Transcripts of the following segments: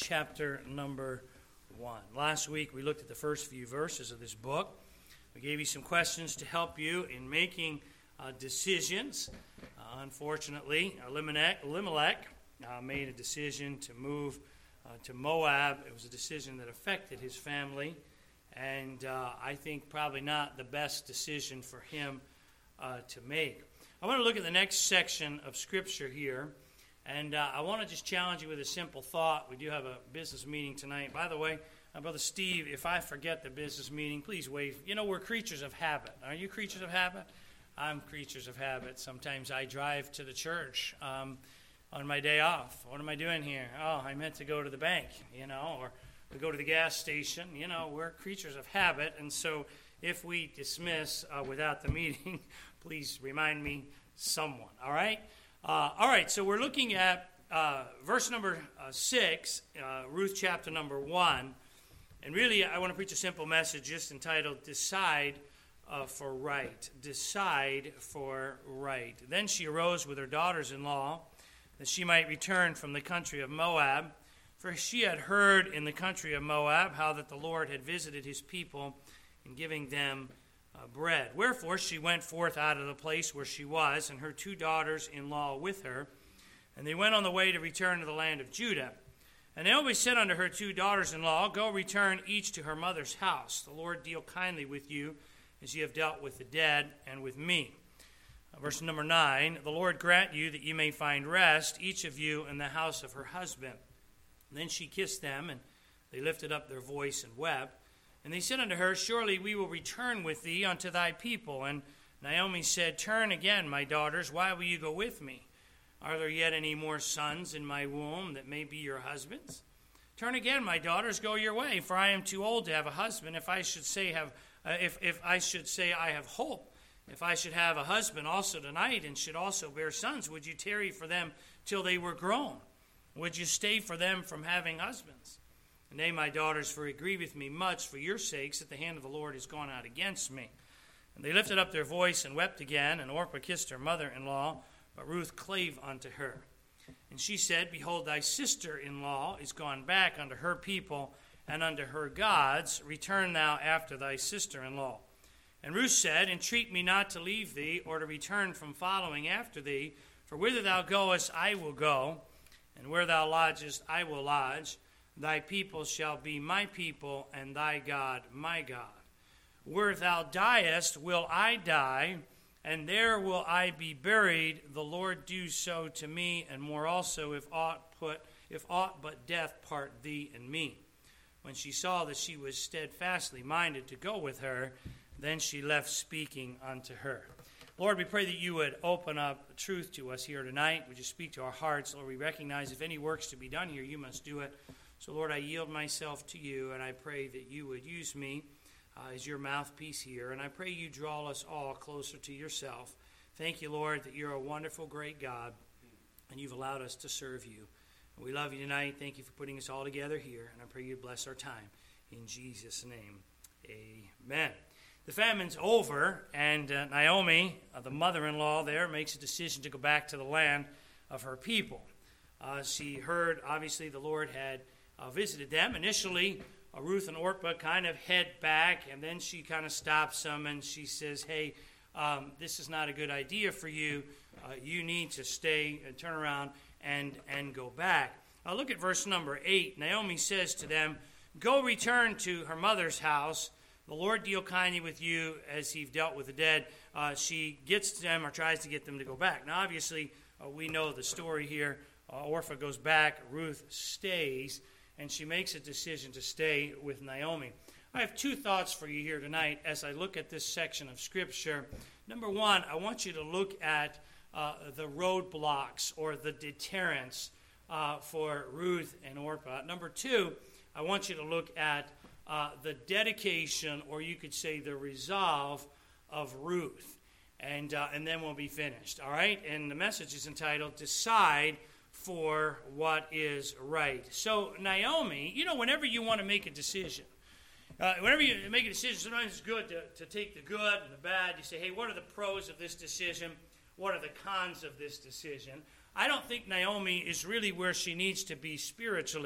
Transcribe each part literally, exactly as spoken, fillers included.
chapter number one. Last week we looked at the first few verses of this book. We gave you some questions to help you in making uh, decisions. Uh, unfortunately, Elimelech, Elimelech uh, made a decision to move uh, to Moab. It was a decision that affected his family, and uh, I think probably not the best decision for him uh, to make. I want to look at the next section of Scripture here. And uh, I want to just challenge you with a simple thought. We do have a business meeting tonight. By the way, uh, Brother Steve, if I forget the business meeting, please wave. You know, we're creatures of habit. Are you creatures of habit? I'm creatures of habit. Sometimes I drive to the church um, on my day off. What am I doing here? Oh, I meant to go to the bank, you know, or we go to the gas station. You know, we're creatures of habit. And so if we dismiss uh, without the meeting, please remind me someone, all right? Uh, all right, so we're looking at uh, verse number uh, six, uh, Ruth chapter number one. And really, I want to preach a simple message just entitled, Decide uh, for Right. Decide for Right. Then she arose with her daughters-in-law, that she might return from the country of Moab. For she had heard in the country of Moab how that the Lord had visited his people in giving them Uh, bread. Wherefore she went forth out of the place where she was, and her two daughters-in-law with her, and they went on the way to return to the land of Judah. And Naomi said unto her two daughters-in-law, Go return each to her mother's house. The Lord deal kindly with you, as ye have dealt with the dead and with me. Uh, verse number nine, The Lord grant you that ye may find rest, each of you in the house of her husband. And then she kissed them, and they lifted up their voice and wept. And they said unto her, Surely we will return with thee unto thy people. And Naomi said, Turn again, my daughters, why will you go with me? Are there yet any more sons in my womb that may be your husbands? Turn again, my daughters, go your way, for I am too old to have a husband. If I should say have, uh, if if I should say I have hope, if I should have a husband also tonight, and should also bear sons, would you tarry for them till they were grown? Would you stay for them from having husbands? Nay, my daughters, for it grieveth me much for your sakes that the hand of the Lord is gone out against me. And they lifted up their voice and wept again, and Orpah kissed her mother-in-law, but Ruth clave unto her. And she said, Behold, thy sister-in-law is gone back unto her people and unto her gods. Return thou after thy sister-in-law. And Ruth said, Entreat me not to leave thee, or to return from following after thee, for whither thou goest I will go, and where thou lodgest I will lodge. Thy people shall be my people, and thy God my God. Where thou diest will I die, and there will I be buried. The Lord do so to me, and more also, if aught put, if aught but death part thee and me. When she saw that she was steadfastly minded to go with her, then she left speaking unto her. Lord, we pray that you would open up truth to us here tonight. Would you speak to our hearts? Lord, we recognize if any work's to be done here, you must do it. So, Lord, I yield myself to you, and I pray that you would use me uh, as your mouthpiece here. And I pray you draw us all closer to yourself. Thank you, Lord, that you're a wonderful, great God, and you've allowed us to serve you. And we love you tonight. Thank you for putting us all together here, and I pray you bless our time. In Jesus' name, amen. The famine's over, and uh, Naomi, uh, the mother-in-law there, makes a decision to go back to the land of her people. Uh, she heard, obviously, the Lord had Uh, visited them. Initially, uh, Ruth and Orpah kind of head back, and then she kind of stops them, and she says, hey, um, this is not a good idea for you. Uh, you need to stay and turn around and, and go back. Now look at verse number eight. Naomi says to them, Go return to her mother's house. The Lord deal kindly with you as he've dealt with the dead. Uh, she gets them or tries to get them to go back. Now obviously, uh, we know the story here. Uh, Orpah goes back. Ruth stays. And she makes a decision to stay with Naomi. I have two thoughts for you here tonight as I look at this section of Scripture. Number one, I want you to look at uh, the roadblocks or the deterrents uh, for Ruth and Orpah. Number two, I want you to look at uh, the dedication, or you could say the resolve, of Ruth. And, uh, and then we'll be finished, all right? And the message is entitled, Decide for what is right. So Naomi, you know, whenever you want to make a decision, uh, whenever you make a decision, sometimes it's good to, to take the good and the bad. You say, hey, what are the pros of this decision? What are the cons of this decision? I don't think Naomi is really where she needs to be spiritually.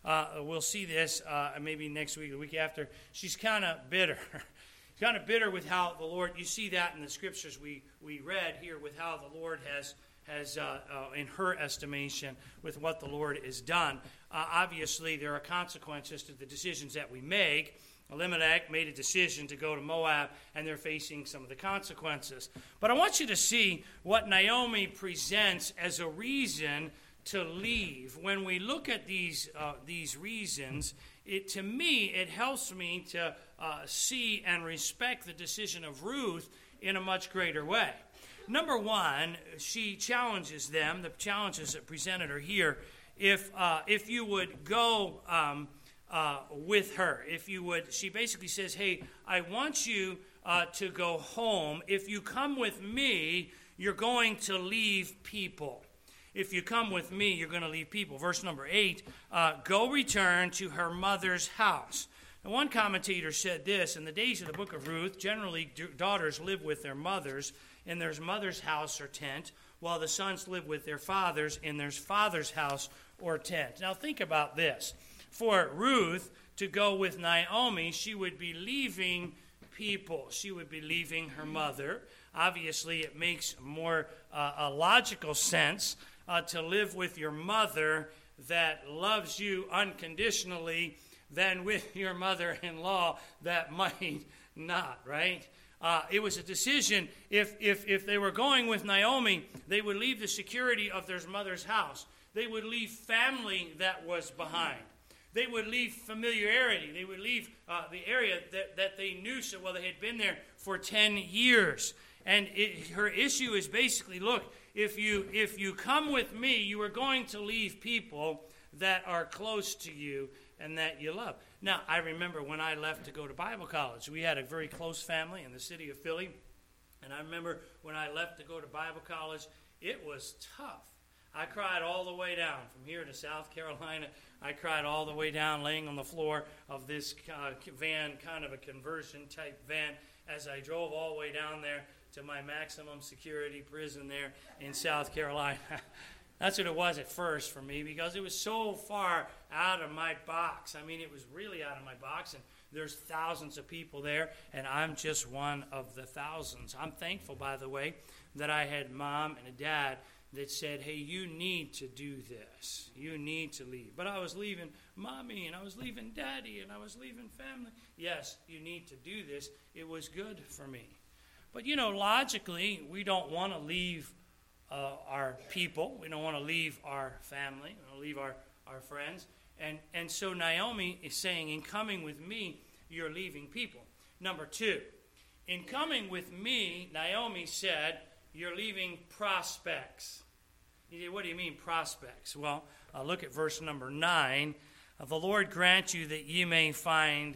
uh, we'll see this uh, maybe next week or the week after. She's kind of bitter. She's kind of bitter with how the Lord, you see that in the scriptures we, we read here with how the Lord has, has uh, uh, in her estimation, with what the Lord has done. Uh, obviously, there are consequences to the decisions that we make. Elimelech made a decision to go to Moab, and they're facing some of the consequences. But I want you to see what Naomi presents as a reason to leave. When we look at these uh, these reasons, it to me, it helps me to uh, see and respect the decision of Ruth in a much greater way. Number one, she challenges them. The challenges that presented are here. If uh, if you would go um, uh, with her, if you would, she basically says, "Hey, I want you uh, to go home. If you come with me, you're going to leave people. If you come with me, you're going to leave people." Verse number eight: uh, "Go return to her mother's house." Now, one commentator said this: in the days of the book of Ruth, generally daughters live with their mothers in their mother's house or tent, while the sons live with their fathers in their father's house or tent. Now think about this. For Ruth to go with Naomi, she would be leaving people. She would be leaving her mother. Obviously, it makes more uh, a logical sense uh, to live with your mother that loves you unconditionally than with your mother-in-law that might not, right? Uh, it was a decision. If, if, if they were going with Naomi, they would leave the security of their mother's house. They would leave family that was behind. They would leave familiarity. They would leave uh, the area that, that they knew so well. They had been there for ten years. And it, her issue is basically, look, if you if you come with me, you are going to leave people that are close to you and that you love. Now, I remember when I left to go to Bible college, we had a very close family in the city of Philly. And I remember when I left to go to Bible college, it was tough. I cried all the way down from here to South Carolina. I cried all the way down laying on the floor of this uh, van, kind of a conversion type van, as I drove all the way down there to my maximum security prison there in South Carolina. That's what it was at first for me, because it was so far out of my box. I mean, it was really out of my box, and there's thousands of people there, and I'm just one of the thousands. I'm thankful, by the way, that I had mom and a dad that said, hey, you need to do this. You need to leave. But I was leaving mommy, and I was leaving daddy, and I was leaving family. Yes, you need to do this. It was good for me. But, you know, logically, we don't want to leave uh, our people. We don't want to leave our family. We don't want to leave our, our friends. And, and so Naomi is saying, in coming with me, you're leaving people. Number two, in coming with me, Naomi said, you're leaving prospects. You say, what do you mean prospects? Well, uh, look at verse number nine. Uh, the Lord grant you that ye may find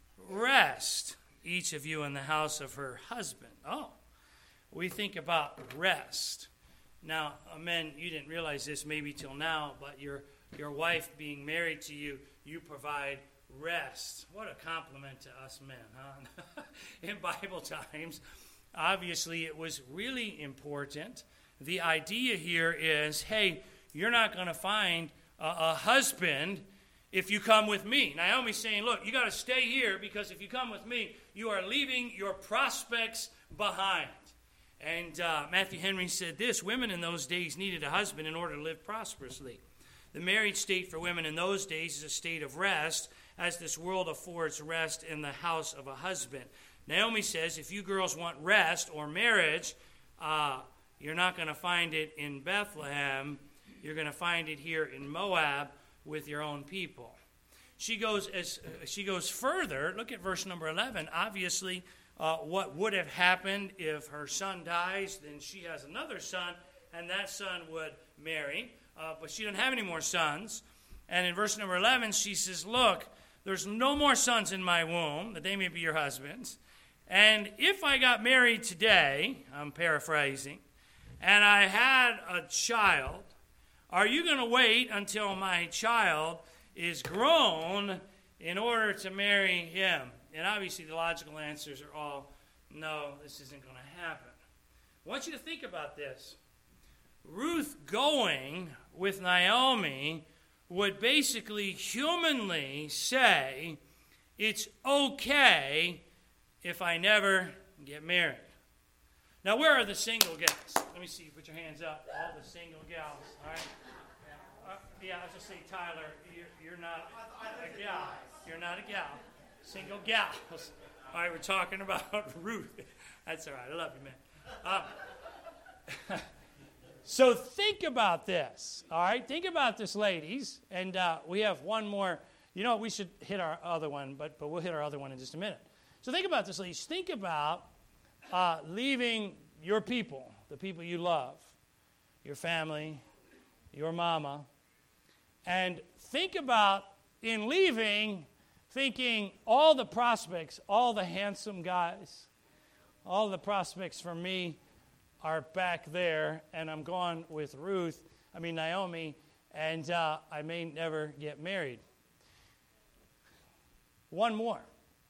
rest, each of you in the house of her husband. Oh, we think about rest. Now, uh, men, you didn't realize this maybe till now, but your your wife being married to you, you provide rest. What a compliment to us men, huh? In Bible times, obviously it was really important. The idea here is, hey, you're not going to find a, a husband if you come with me. Naomi's saying, look, you got to stay here, because if you come with me, you are leaving your prospects behind. And uh, Matthew Henry said this: women in those days needed a husband in order to live prosperously. The married state for women in those days is a state of rest, as this world affords rest in the house of a husband. Naomi says, if you girls want rest or marriage, uh, you're not going to find it in Bethlehem. You're going to find it here in Moab with your own people. She goes as uh, she goes further. Look at verse number eleven. Obviously, uh, what would have happened if her son dies? Then she has another son, and that son would marry. Uh, but she doesn't have any more sons. And in verse number eleven, she says, look, there's no more sons in my womb, that they may be your husbands. And if I got married today, I'm paraphrasing, and I had a child, are you going to wait until my child is grown in order to marry him? And obviously the logical answers are all, no, this isn't going to happen. I want you to think about this. Ruth going with Naomi would basically humanly say, it's okay if I never get married. Now, where are the single gals? Let me see you put your hands up. All the single gals, all right? Uh, yeah, I was just say, Tyler, you're, you're not a gal. You're not a gal. Single gals. All right, we're talking about Ruth. That's all right. I love you, man. Uh, so think about this, all right? Think about this, ladies. And uh, we have one more. You know, we should hit our other one, but, but we'll hit our other one in just a minute. So think about this, ladies. Think about uh, leaving your people, the people you love, your family, your mama, and think about in leaving, thinking all the prospects, all the handsome guys, all the prospects for me are back there, and I'm gone with Ruth, I mean Naomi, and uh, I may never get married. One more,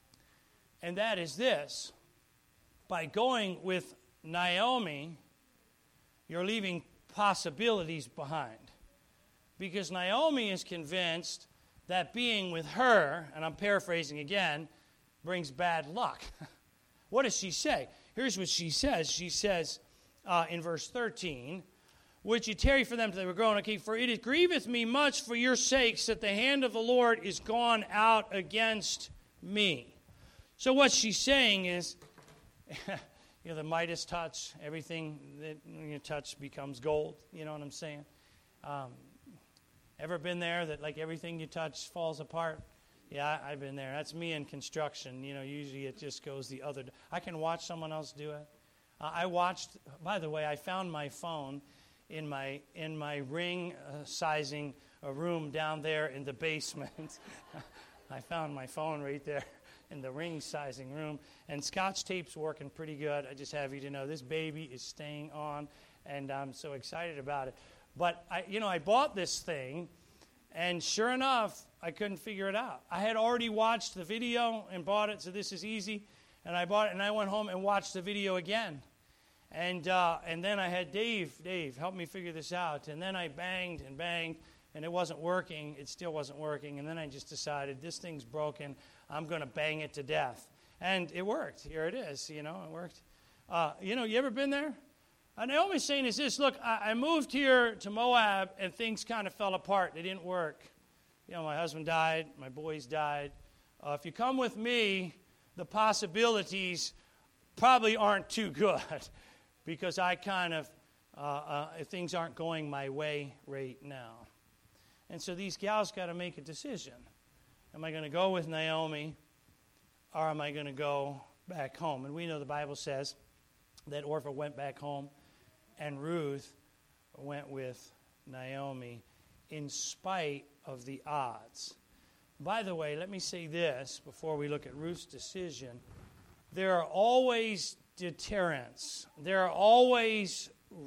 and that is this. By going with Naomi, you're leaving possibilities behind. Because Naomi is convinced that being with her, and I'm paraphrasing again, brings bad luck. What does she say? Here's what she says. She says uh, in verse thirteen, would you tarry for them till they were grown? Okay, for it grieveth me much for your sakes that the hand of the Lord is gone out against me. So what she's saying is, you know, the Midas touch, everything that you touch becomes gold. You know what I'm saying? Um, ever been there that like everything you touch falls apart? Yeah, I've been there. That's me in construction. You know, usually it just goes the other. I can watch someone else do it. Uh, I watched. By the way, I found my phone in my in my ring uh, sizing a room down there in the basement. I found my phone right there in the ring sizing room, and Scotch tape's working pretty good. I just have you to know this baby is staying on, and I'm so excited about it. But I, you know, I bought this thing, and sure enough, I couldn't figure it out. I had already watched the video and bought it, so this is easy. And I bought it, and I went home and watched the video again. And uh, and then I had Dave, Dave, help me figure this out. And then I banged and banged, and it wasn't working. It still wasn't working. And then I just decided, this thing's broken. I'm going to bang it to death. And it worked. Here it is. You know, it worked. Uh, you know, you ever been there? And Naomi's saying is this, look, I, I moved here to Moab, and things kind of fell apart. They didn't work. You know, my husband died. My boys died. Uh, if you come with me, the possibilities probably aren't too good. Because I kind of, uh, uh, if things aren't going my way right now. And so these gals got to make a decision. Am I going to go with Naomi, or am I going to go back home? And we know the Bible says that Orpah went back home, and Ruth went with Naomi in spite of the odds. By the way, let me say this before we look at Ruth's decision. There are always deterrents. There are always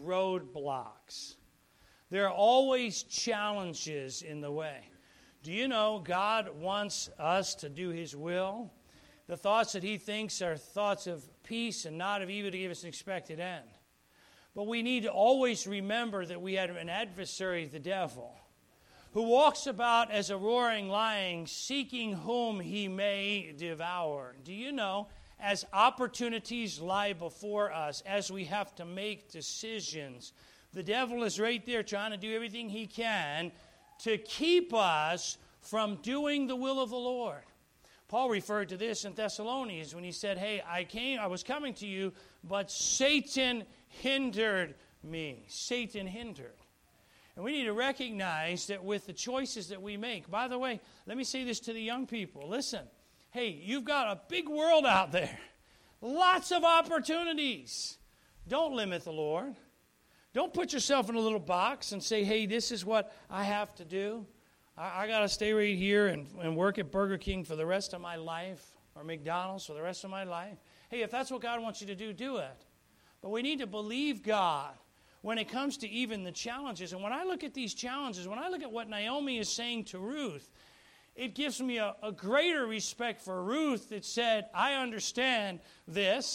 roadblocks. There are always challenges in the way. Do you know God wants us to do His will? The thoughts that He thinks are thoughts of peace and not of evil to give us an expected end. But we need to always remember that we have an adversary, the devil, who walks about as a roaring lion, seeking whom he may devour. Do you know, as opportunities lie before us, as we have to make decisions, the devil is right there trying to do everything he can to keep us from doing the will of the Lord. Paul referred to this in Thessalonians when he said, hey, I came, I was coming to you, but Satan hindered me. Satan hindered. And we need to recognize that with the choices that we make. By the way, let me say this to the young people. Listen, hey, you've got a big world out there. Lots of opportunities. Don't limit the Lord. Don't put yourself in a little box and say, hey, this is what I have to do. I, I got to stay right here and, and work at Burger King for the rest of my life, or McDonald's for the rest of my life. Hey, if that's what God wants you to do, do it. But we need to believe God when it comes to even the challenges. And when I look at these challenges, when I look at what Naomi is saying to Ruth, it gives me a, a greater respect for Ruth that said, I understand this.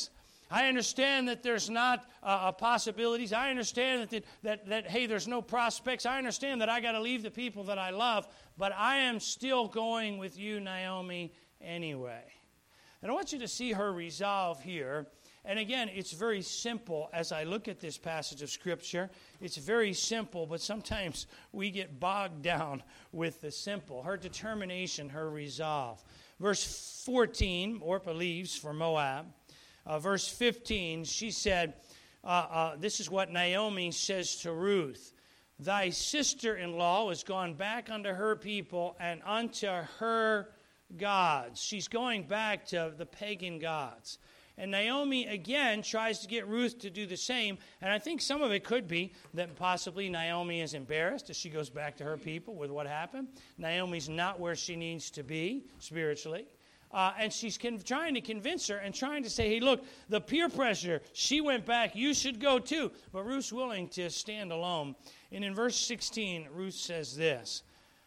I understand that there's not uh, possibilities. I understand that, the, that, that, hey, there's no prospects. I understand that I got to leave the people that I love, but I am still going with you, Naomi, anyway. And I want you to see her resolve here. And again, it's very simple as I look at this passage of Scripture. It's very simple, but sometimes we get bogged down with the simple. Her determination, her resolve. Verse fourteen, Orpah leaves for Moab. Uh, verse fifteen, she said, uh, uh, this is what Naomi says to Ruth. Thy sister-in-law is gone back unto her people and unto her gods. She's going back to the pagan gods. And Naomi, again, tries to get Ruth to do the same. And I think some of it could be that possibly Naomi is embarrassed as she goes back to her people with what happened. Naomi's not where she needs to be spiritually. Uh, and she's con- trying to convince her and trying to say, hey, look, the peer pressure, she went back, you should go too. But Ruth's willing to stand alone. And in verse sixteen, Ruth says this,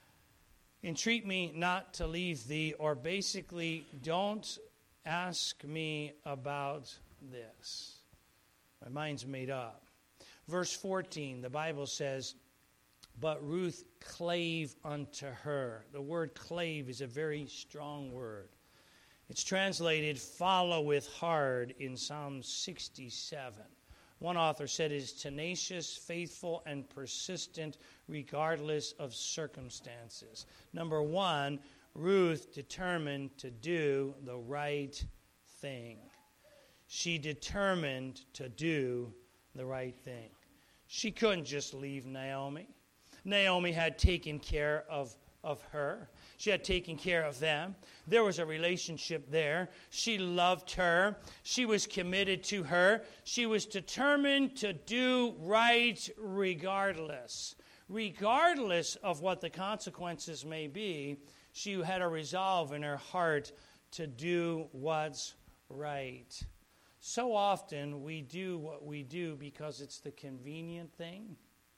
entreat me not to leave thee, or basically, don't ask me about this. My mind's made up. Verse fourteen, the Bible says, but Ruth clave unto her. The word clave is a very strong word. It's translated followeth hard in Psalm sixty-seven. One author said it is tenacious, faithful, and persistent regardless of circumstances. Number one, Ruth determined to do the right thing. She determined to do the right thing. She couldn't just leave Naomi. Naomi had taken care of, of her. She had taken care of them. There was a relationship there. She loved her. She was committed to her. She was determined to do right regardless. Regardless of what the consequences may be, she had a resolve in her heart to do what's right. So often we do what we do because it's the convenient thing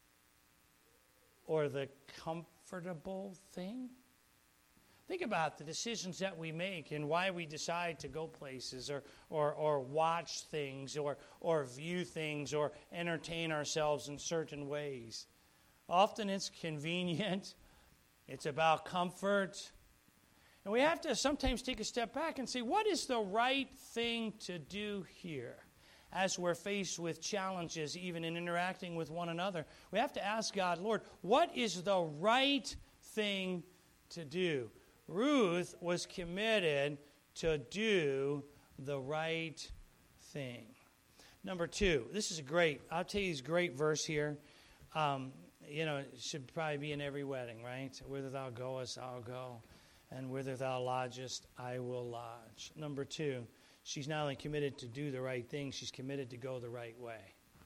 or the comfortable thing. Think about the decisions that we make and why we decide to go places or or, or watch things or, or view things or entertain ourselves in certain ways. Often it's convenient. It's about comfort. And we have to sometimes take a step back and say, what is the right thing to do here? As we're faced with challenges, even in interacting with one another, we have to ask God, Lord, what is the right thing to do? Ruth was committed to do the right thing. Number two, this is a great, I'll tell you this great verse here. Um, you know, it should probably be in every wedding, right? Whither thou goest, I'll go. And whither thou lodgest, I will lodge. Number two, she's not only committed to do the right thing, she's committed to go the right way.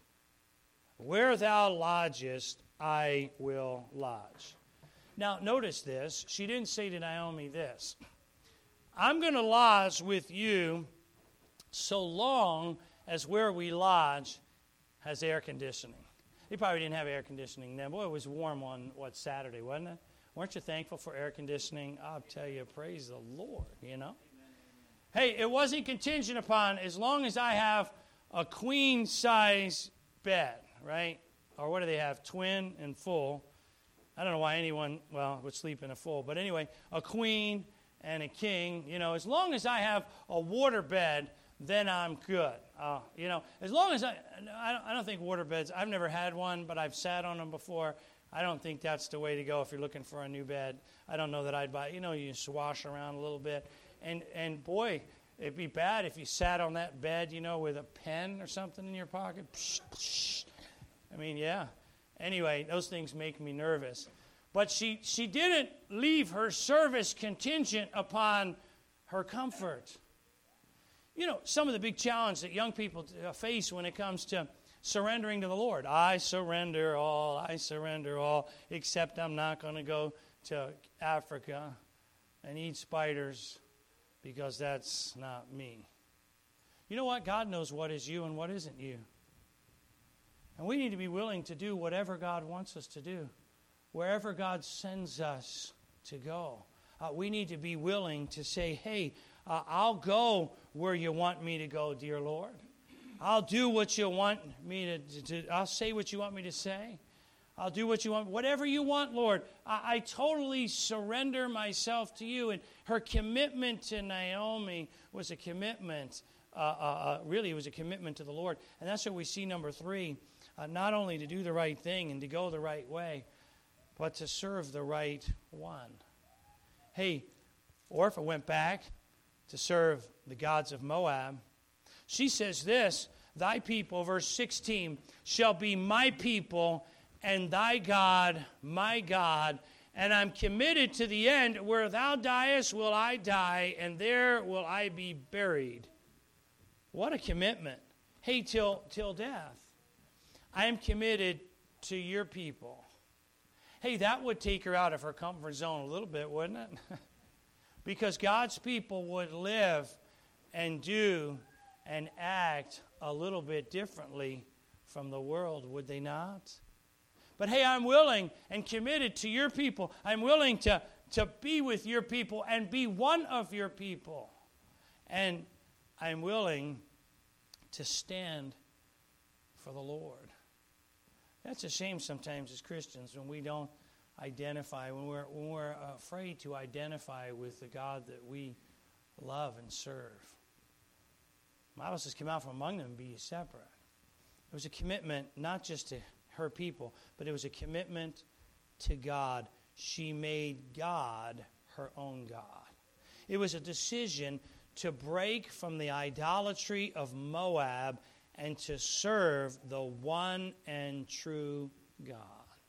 Where thou lodgest, I will lodge. Now, notice this. She didn't say to Naomi this. I'm going to lodge with you so long as where we lodge has air conditioning. They probably didn't have air conditioning then. Boy, it was warm on, what, Saturday, wasn't it? Weren't you thankful for air conditioning? I'll tell you, praise the Lord, you know. Hey, it wasn't contingent upon as long as I have a queen-size bed, right? Or what do they have, twin and full. I don't know why anyone, well, would sleep in a full. But anyway, a queen and a king, you know, as long as I have a water bed, then I'm good. Uh, you know, as long as I, I don't think water beds, I've never had one, but I've sat on them before. I don't think that's the way to go if you're looking for a new bed. I don't know that I'd buy, you know, you swash around a little bit. And, and boy, it'd be bad if you sat on that bed, you know, with a pen or something in your pocket. Psh, psh. I mean, yeah. Anyway, those things make me nervous. But she, she didn't leave her service contingent upon her comfort. You know, some of the big challenges that young people face when it comes to surrendering to the Lord. I surrender all, I surrender all, except I'm not going to go to Africa and eat spiders because that's not me. You know what? God knows what is you and what isn't you. And we need to be willing to do whatever God wants us to do, wherever God sends us to go. Uh, we need to be willing to say, hey, uh, I'll go where you want me to go, dear Lord. I'll do what you want me to, to, to I'll say what you want me to say. I'll do what you want. Whatever you want, Lord. I, I totally surrender myself to you. And her commitment to Naomi was a commitment, uh, uh, uh, really it was a commitment to the Lord. And that's what we see, number three, uh, not only to do the right thing and to go the right way, but to serve the right one. Hey, Orpah went back to serve the gods of Moab. She says this, thy people, verse sixteen, shall be my people, and thy God, my God, and I'm committed to the end. Where thou diest will I die, and there will I be buried. What a commitment. Hey, till, till death. I am committed to your people. Hey, that would take her out of her comfort zone a little bit, wouldn't it? Because God's people would live and do and act a little bit differently from the world, would they not? But hey, I'm willing and committed to your people. I'm willing to, to be with your people and be one of your people. And I'm willing to stand for the Lord. That's a shame sometimes as Christians when we don't identify, when we're, when we're afraid to identify with the God that we love and serve. The Bible says, come out from among them and be ye separate. It was a commitment not just to her people, but it was a commitment to God. She made God her own God. It was a decision to break from the idolatry of Moab and to serve the one and true God.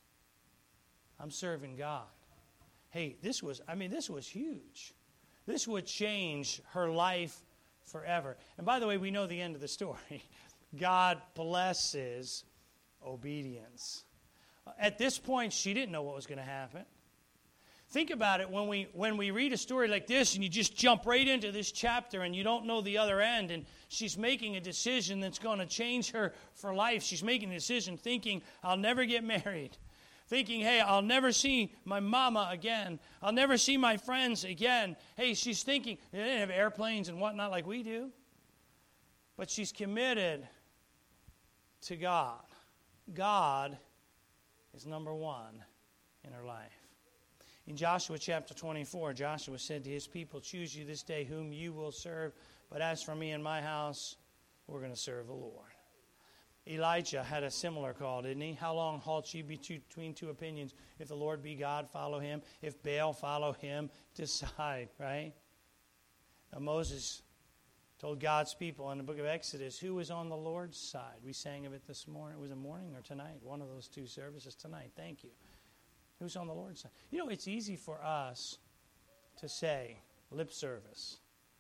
I'm serving God. Hey, this was, I mean, this was huge. This would change her life forever. And by the way, we know the end of the story. God blesses obedience. At this point, she didn't know what was going to happen. Think about it when we when we read a story like this and you just jump right into this chapter and you don't know the other end, and she's making a decision that's going to change her for life. She's making a decision thinking, I'll never get married. Thinking, hey, I'll never see my mama again. I'll never see my friends again. Hey, she's thinking, they didn't have airplanes and whatnot like we do. But she's committed to God. God is number one in her life. In Joshua chapter twenty-four, Joshua said to his people, choose you this day whom you will serve. But as for me and my house, we're going to serve the Lord. Elijah had a similar call, didn't he? How long halt ye between two opinions? If the Lord be God, follow him. If Baal, follow him. Decide, right? Now Moses told God's people in the book of Exodus who was on the Lord's side. We sang of it this morning. Was it morning or tonight? One of those two services tonight. Thank you. Who's on the Lord's side? You know, it's easy for us to say lip service.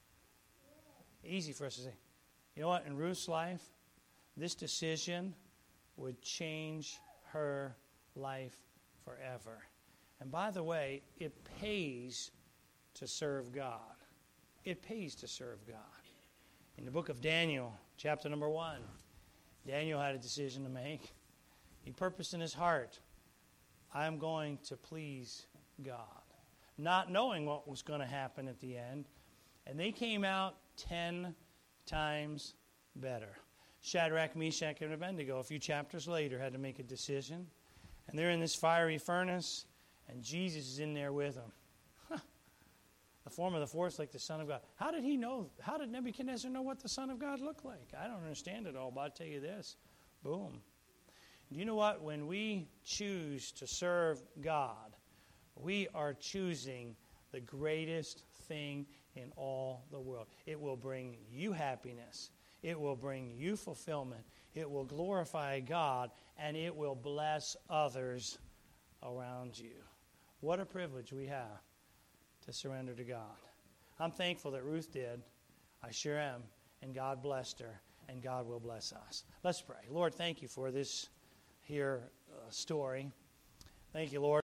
Easy for us to say. You know what? In Ruth's life, this decision would change her life forever. And by the way, it pays to serve God. It pays to serve God. In the book of Daniel, chapter number one, Daniel had a decision to make. He purposed in his heart, I'm going to please God. Not knowing what was going to happen at the end. And they came out ten times better. Shadrach, Meshach, and Abednego, a few chapters later, had to make a decision. And they're in this fiery furnace, and Jesus is in there with them. Huh. The form of the fourth like the Son of God. How did he know? How did Nebuchadnezzar know what the Son of God looked like? I don't understand it all, but I'll tell you this. Boom. Do you know what? When we choose to serve God, we are choosing the greatest thing in all the world. It will bring you happiness. It will bring you fulfillment. It will glorify God, and it will bless others around you. What a privilege we have to surrender to God. I'm thankful that Ruth did. I sure am. And God blessed her, and God will bless us. Let's pray. Lord, thank you for this here uh, story. Thank you, Lord.